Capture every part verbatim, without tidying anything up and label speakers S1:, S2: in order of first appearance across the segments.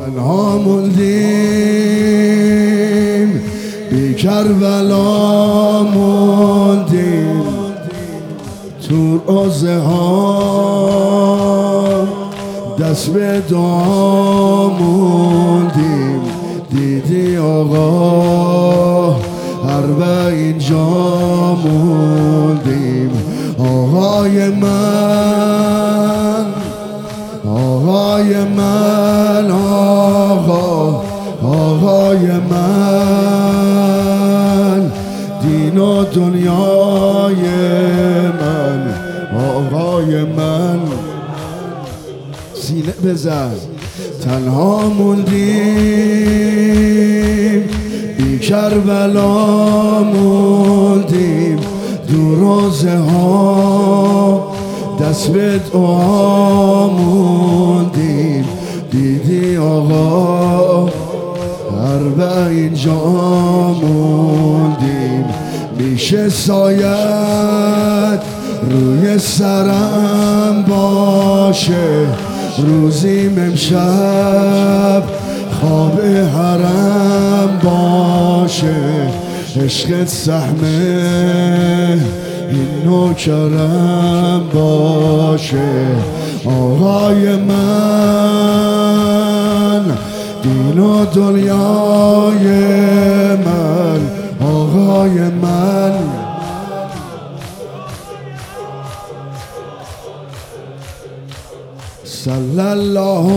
S1: تنها موندیم، بی کربلا موندیم، تو روزه ها دست به دعا موندیم. دیدی آقا هر اینجا موندیم. آقای من، آقای من، آقا، آقای من، دین و دنیای من، آقای من. سینه بزن. تنها موندیم، بی کربلا موندیم، دو روزه ها دست به دعا موندیم. دیدی آقا هر اینجا موندیم. میشه سایت روی سرم باشه، روزیم امشب خواب حرم باشه. عشقت سهمه این نوکرم باشه. آقای من، دین و دنیای من، آقای من. صلی الله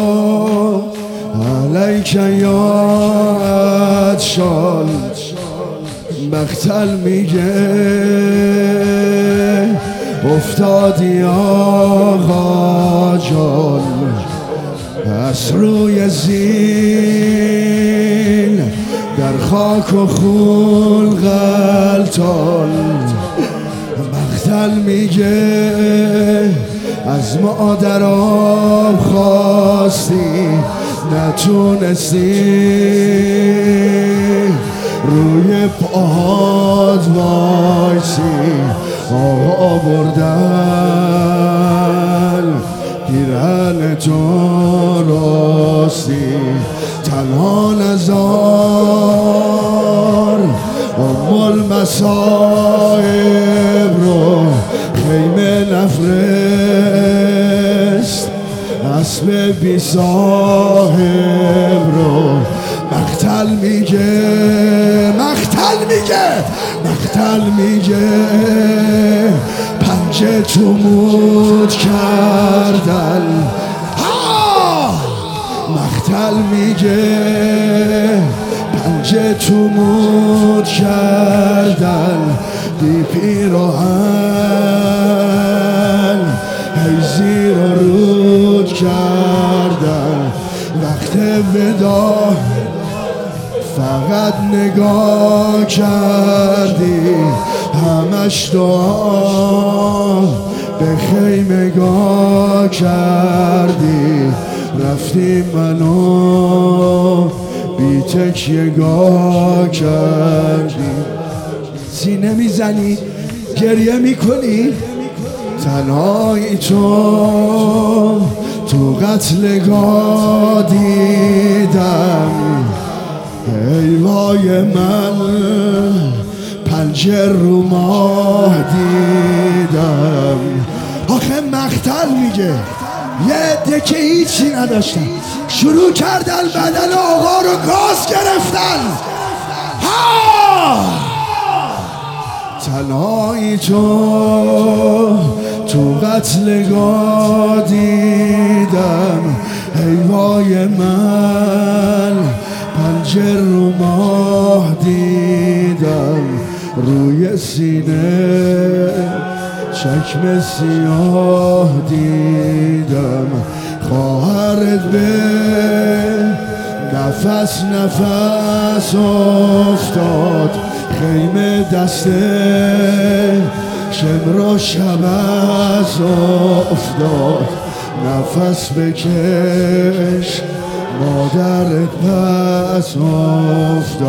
S1: علیک یا عطشان. مقتل میگه افتادی آقا جان، از روی زین در خاک و خون غلطان. مقتل میگه از مادر آب خواستی، نتونستی روی پاهات وایسی. آقا بردن پیرهن تو راستی. تنها نزار ام المصائب رو خیمه نفرست، اسب بی صاحب رو. مقتل میگه، مقتل میگه، مقتل میگه پنجه تو مود کردن. مقتل میگه پنجه تو مود کردن. بی پیراهن هی زیر و رود کردن. وقت ودا فقط نگاه کردی، همش دعا به خیمگاه کردی. رفتی منو بی تکیه گاه کردی. سینه میزنی، گریه میکنی، تنهایی تو تو قتلگاه دیدم. ای وای من، پنجه رو ماه دیدم. آخه مقتل میگه یه عده که هیچی نداشتن شروع کردن بدن آقا رو گاز گرفتن. ها! تنهایی تو تو قتلگاه دیدم. ای وای من، پنجه رو ماه دیدم. روی سینه چکم سیاه دیدم. خواهرت به نفس نفس افتاد. خیمه دسته شمر و شبز افتاد. نفس بکش مادرت پس افتاد.